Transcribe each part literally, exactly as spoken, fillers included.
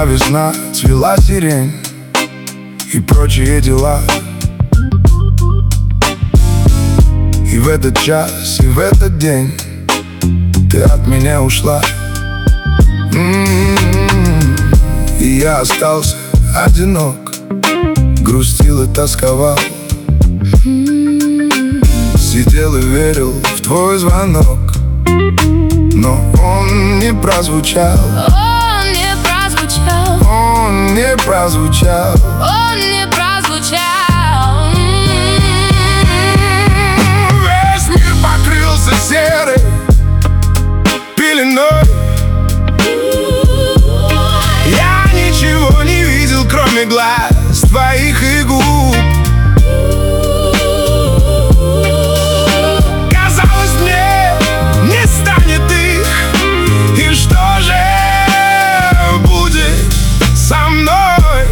Пришла весна, цвела сирень и прочие дела. И в этот час, и в этот день ты от меня ушла. М-м-м. И я остался одинок, грустил и тосковал. Сидел и верил в твой звонок, но он не прозвучал. Он не прозвучал. Он не прозвучал. Он не прозвучал. Весь мир покрылся серой пеленой. Я ничего не видел, кроме глаз твоих и губ. Казалось мне, не станет их. И что же будет со мной?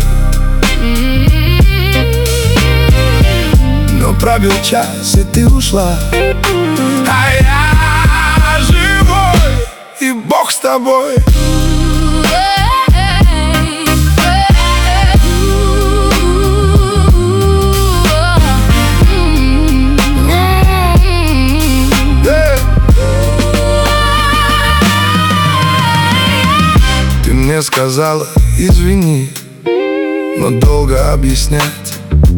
Но пробил час, и ты ушла, а я живой, и Бог с тобой. Ты мне сказала, извини, но долго объяснять.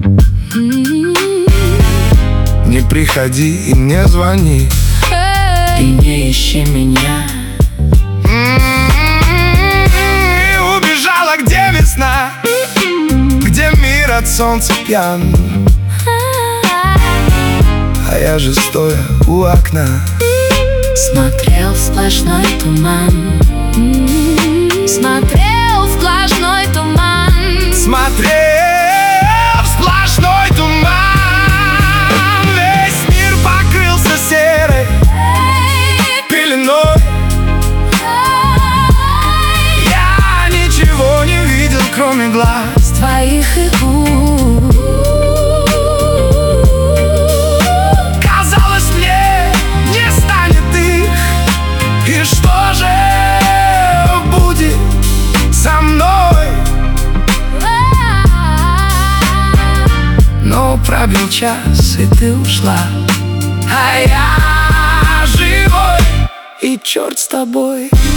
Не приходи и не звони, И не ищи меня. И убежала, где весна, где мир от солнца пьян. А я же стоя у окна Смотрел в сплошной туман. Смотрел в сплошной туман. Смотрел в сплошной туман. Весь мир покрылся серой пеленой. Я ничего не видел, кроме глаз Твоих и губ. Казалось мне, не станет их. И что же будет со мной? Но пробил час, и ты ушла, а я живой, и черт с тобой.